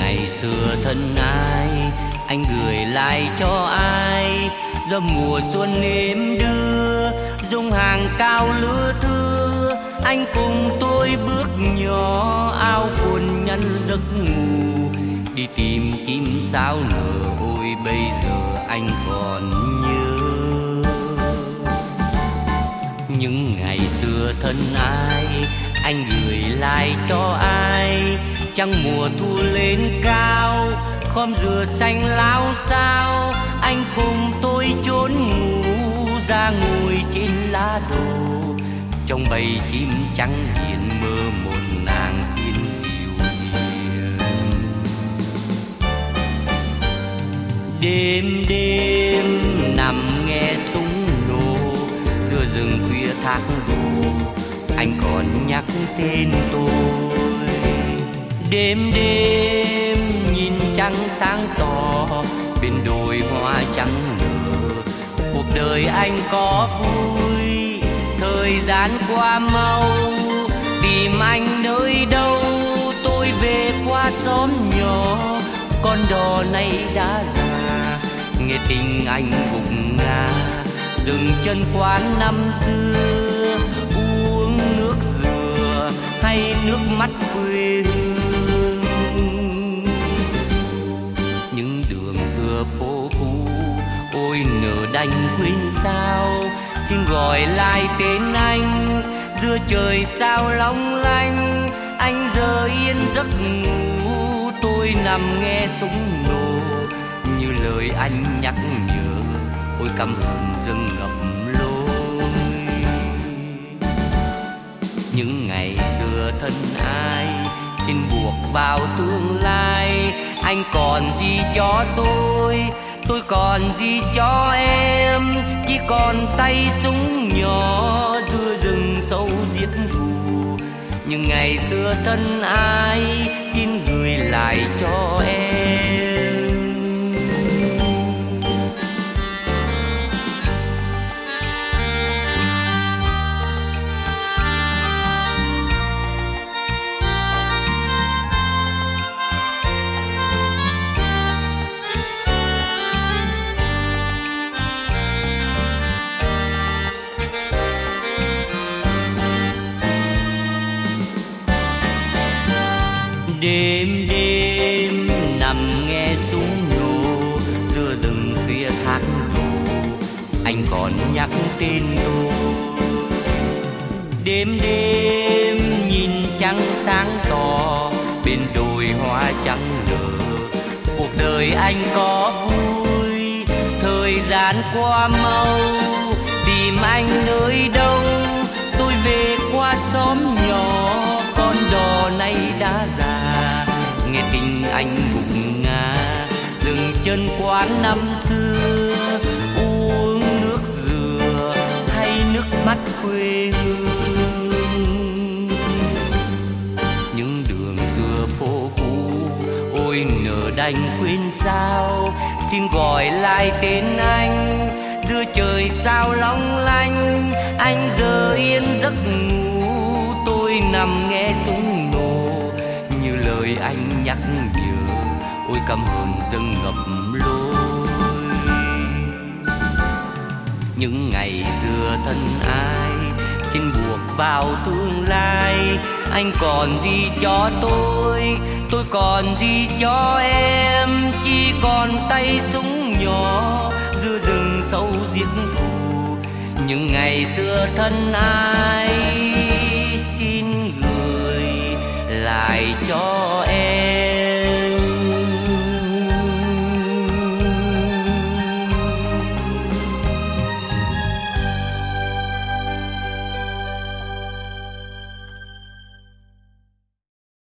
ngày xưa thân ai, anh gửi lại cho ai? Gió mùa xuân êm đưa, dung hàng cao lứa thưa. Anh cùng tôi bước nhỏ, áo quần nhăn giấc ngủ, đi tìm chim sáo nở. Ôi bây giờ anh còn nhớ những ngày xưa thân ai, anh gửi lại cho ai? Trăng mùa thu lên cao, khóm dừa xanh láo xao. Anh cùng tôi trốn ngủ, ra ngồi trên lá đổ, trong bầy chim trắng hiền mơ một nàng tiên dịu hiền. Đêm đêm nằm nghe súng nổ, giữa rừng khuya thác đổ, anh còn nhắc tên tôi. Đêm đêm nhìn trăng sáng tỏ, bên đồi hoa trắng nở. Cuộc đời anh có vui, thời gian qua mau. Tìm anh nơi đâu, tôi về qua xóm nhỏ. Con đò này đã già, nghe tình anh gục ngã. Dừng chân quán năm xưa, uống nước dừa hay nước mắt quê hương. Những đường xưa phố cũ, ôi nỡ đành quên sao. Xin gọi lại tên anh, giữa trời sao long lanh. Anh giờ yên giấc ngủ, tôi nằm nghe súng nổ. Như lời anh nhắc nhở, ôi căm hờn dâng ngập lối. Những ngày xưa thân ai, xin buộc vào tương lai. Anh còn gì cho tôi còn gì cho em. Chỉ còn tay súng nhỏ, giữa rừng sâu giết thù. Nhưng ngày xưa thân ai, xin gửi lại cho em. Đêm đêm nằm nghe súng nổ, giữa rừng khuya thác đổ, anh còn nhắc tên tôi. Đêm đêm nhìn trăng sáng tỏ, bên đồi hoa trắng nở. Cuộc đời anh có vui, thời gian qua mau. Tìm anh nơi đâu, tôi về qua xóm nhỏ. Con đò này đã già, nghe tình anh gục ngã. Dừng chân quán năm xưa, uống nước dừa hay nước mắt quê hương. Những đường xưa phố cũ, ôi nỡ đành quên sao. Xin gọi lại tên anh, giữa trời sao long lanh. Anh giờ yên giấc ngủ, tôi nằm nghe súng nổ. Như lời anh nhắc nhở, ôi căm hờn dâng ngập lối. Những ngày xưa thân ai, xin buộc vào tương lai. Anh còn gì cho tôi còn gì cho em. Chỉ còn tay súng nhỏ, giữa rừng sâu giết thù. Những ngày xưa thân ai, xin gửi lại cho